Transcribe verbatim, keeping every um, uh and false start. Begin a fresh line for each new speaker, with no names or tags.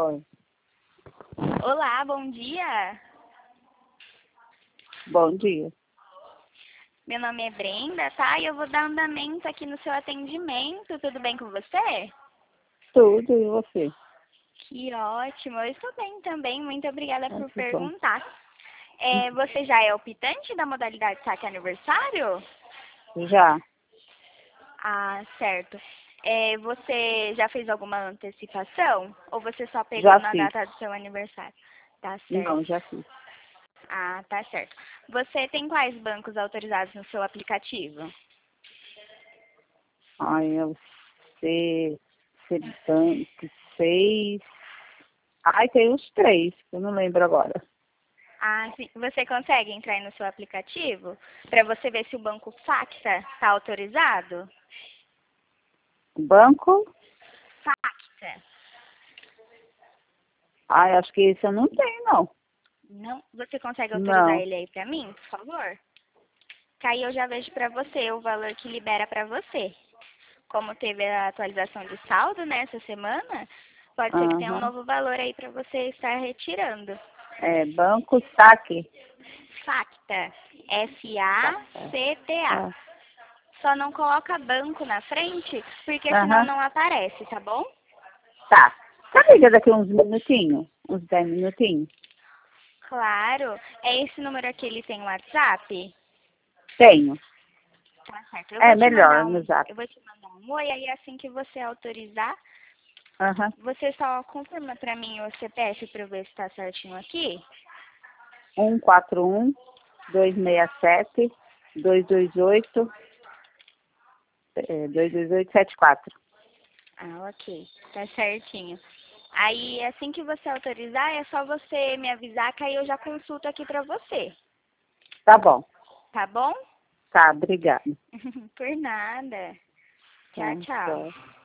Oi.
Olá, bom dia.
Bom dia.
Meu nome é Brenda, tá? E eu vou dar andamento aqui no seu atendimento. Tudo bem com você?
Tudo, e você?
Que ótimo. Eu estou bem também. Muito obrigada
Ah,
por
que bom.
perguntar. É, você já é optante da modalidade saque aniversário?
Já,
Ah, certo. É, você já fez alguma antecipação? Ou você só pegou
já
na
fiz.
data do seu aniversário? Tá certo.
Não, já fiz.
Ah, tá certo. Você tem quais bancos autorizados no seu aplicativo?
Ai, eu sei, sei banco, seis. Ai, tem uns três, eu não lembro agora.
Ah, sim. Você consegue entrar aí no seu aplicativo para você ver se o banco Facta está autorizado?
Banco?
Facta.
Ai, acho que esse eu não tenho, não.
Não? Você consegue autorizar
Não.
ele aí para mim, por favor? Que aí eu já vejo para você o valor que libera para você. Como teve a atualização de saldo nessa semana, pode ser que tenha um
Aham.
novo valor aí para você estar retirando.
É, banco saque.
Facta.
Tá, é.
F A C T A.
Ah,
Só não coloca banco na frente, porque senão
Aham.
não aparece, tá bom?
Tá. Você liga daqui uns minutinhos? Uns dez minutinhos?
Claro. É esse número aqui, ele tem WhatsApp?
Tenho.
Tá certo. Eu
É
vou te
melhor
mandar
no
um,
zap.
eu vou te mandar um oi, aí assim que você autorizar,
Aham.
você só confirma pra mim o C P F pra eu ver se tá certinho aqui?
um quatro um, dois seis sete, dois dois oito, é, dois dois oito sete quatro.
Ah, ok. Tá certinho. Aí, assim que você autorizar, é só você me avisar que aí eu já consulto aqui pra você.
Tá bom.
Tá bom?
Tá, obrigada.
Por nada.
Tá,
Tchau, tchau.
tchau.